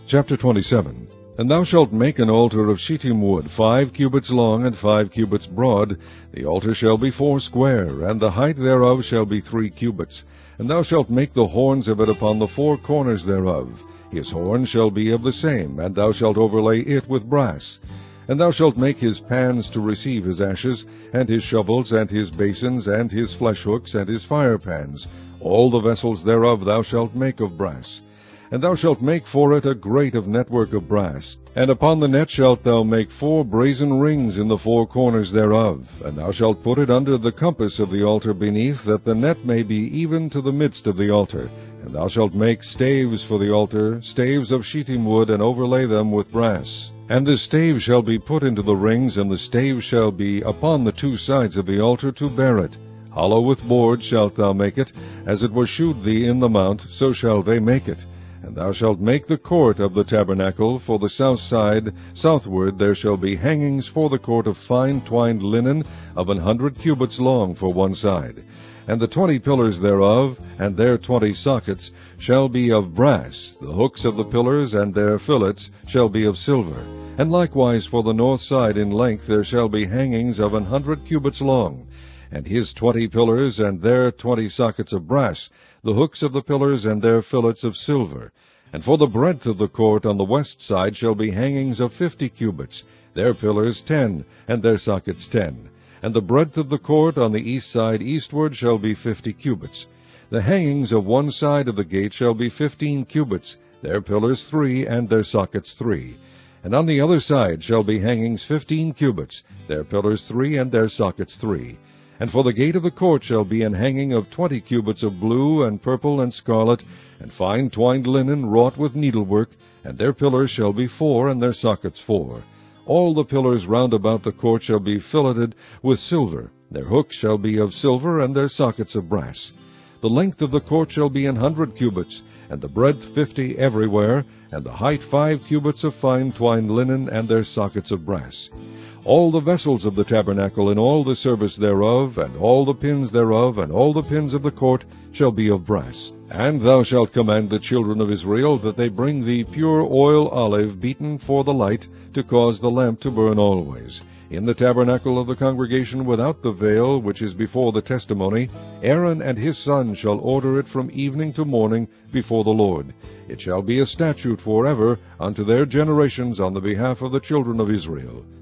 Chapter 27. And thou shalt make an altar of shittim wood, 5 cubits long and 5 cubits broad. The altar shall be 4 square, and the height thereof shall be 3 cubits. And thou shalt make the horns of it upon the 4 corners thereof. His horn shall be of the same, and thou shalt overlay it with brass. And thou shalt make his pans to receive his ashes, and his shovels, and his basins, and his flesh hooks, and his fire pans. All the vessels thereof thou shalt make of brass. And thou shalt make for it a grate of network of brass. And upon the net shalt thou make 4 brazen rings in the 4 corners thereof. And thou shalt put it under the compass of the altar beneath, that the net may be even to the midst of the altar. And thou shalt make staves for the altar, staves of shittim wood, and overlay them with brass. And the stave shall be put into the rings, and the stave shall be upon the 2 sides of the altar to bear it. Hollow with boards shalt thou make it, as it was shewed thee in the mount, so shall they make it. And thou shalt make the court of the tabernacle. For the south side, southward, there shall be hangings for the court of fine twined linen of 100 cubits long for one side. And the 20 pillars thereof, and their 20 sockets, shall be of brass. The hooks of the pillars and their fillets shall be of silver. And likewise for the north side in length there shall be hangings of 100 cubits long. And his 20 pillars and their 20 sockets of brass, the hooks of the pillars and their fillets of silver. And for the breadth of the court on the west side shall be hangings of 50 cubits, their pillars 10, and their sockets 10. And the breadth of the court on the east side eastward shall be 50 cubits. The hangings of one side of the gate shall be 15 cubits, their pillars 3, and their sockets 3. And on the other side shall be hangings 15 cubits, their pillars 3, and their sockets 3. And for the gate of the court shall be an hanging of 20 cubits of blue, and purple, and scarlet, and fine twined linen wrought with needlework, and their pillars shall be 4, and their sockets 4. All the pillars round about the court shall be filleted with silver. Their hooks shall be of silver, and their sockets of brass. The length of the court shall be 100 cubits, and the breadth 50 everywhere, and the height 5 cubits of fine twined linen, and their sockets of brass. All the vessels of the tabernacle, and all the service thereof, and all the pins thereof, and all the pins of the court, shall be of brass. And thou shalt command the children of Israel that they bring thee pure oil olive beaten for the light, to cause the lamp to burn always. In the tabernacle of the congregation without the veil, which is before the testimony, Aaron and his sons shall order it from evening to morning before the Lord. It shall be a statute forever unto their generations on the behalf of the children of Israel.